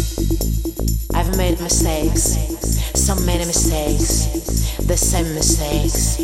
I've made mistakes, so many mistakes, the same mistakes.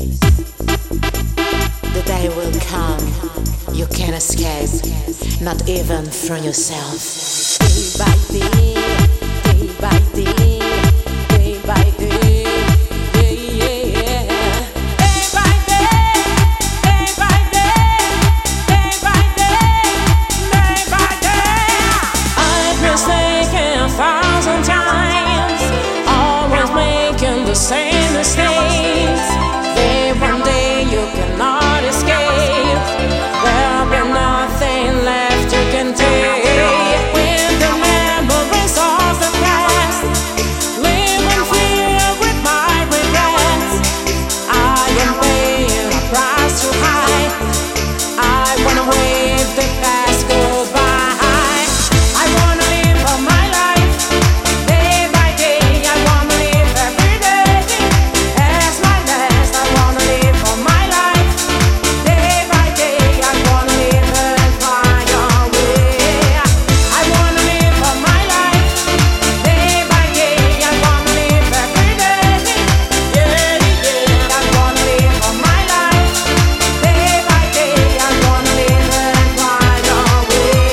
The day will come, you can't escape, not even from yourself. Day by day, day by day, day by day, yeah, yeah. Day by day, day by day, day by day, day by day. I've mistaken 1,000 times, always making the same mistakes. Then one day you cannot escape, there'll be nothing left you can take. When the memories of the past live in fear with my regrets, I am paying a price too high. I wanna wave the past goodbye. I wanna live for my life, day by day. I wanna live every day as my last. I wanna live for my life, day by day. I wanna live and fly away. I wanna live for my life, day by day. I wanna live every day, yeah, yeah. I wanna live for my life, day by day. I wanna live and fly away.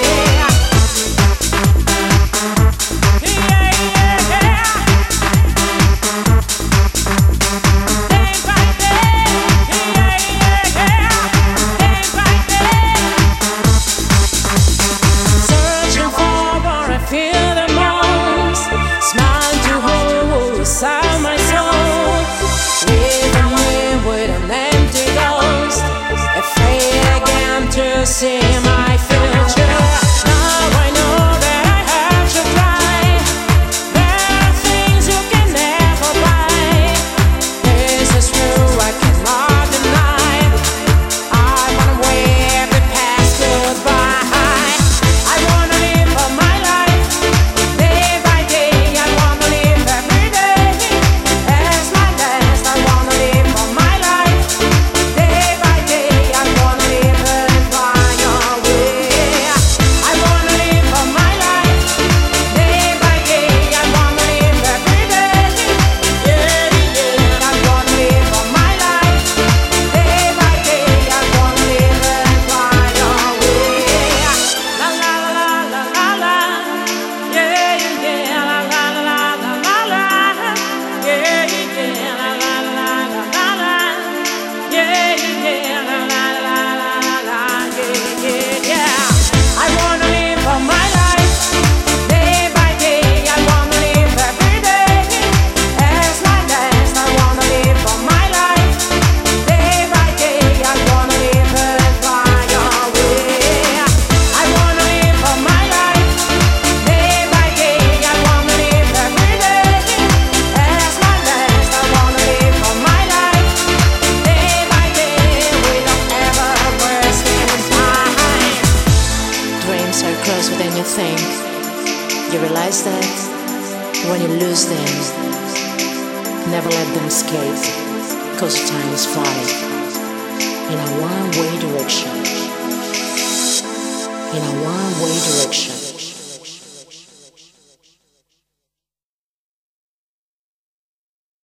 Searching for what I feel the most, smile to hold inside my soul, leaving me with an empty ghost, afraid again to see my future. Now I know that I have to try. There are things you can never buy. This is true, I cannot deny. I wanna wave the past goodbye. I wanna live for my life, day by day. I wanna live every day as my last. I wanna live for my life, day by day. I wanna live and fly away. I wanna live for my life, day by day. I wanna live every day, yeah, yeah. I wanna live for my life, day by day. I wanna live and fly away. La la la la la la, yeah, yeah. La la la la la la, yeah, yeah. La la la la la la, yeah, yeah. La la la la la, yeah, yeah, yeah. I wanna live for my life, day by day. I wanna live every day as my last. I wanna live for my life, day by day. I wanna live and fly away. I wanna live for my life, day by day. I wanna live every day as my last. I wanna live for my life, day by day, without ever wasting time. Dreams are closer than you think. You realize that when you lose them, never let them escape, 'cause time is flying in a one-way direction. In a one-way direction.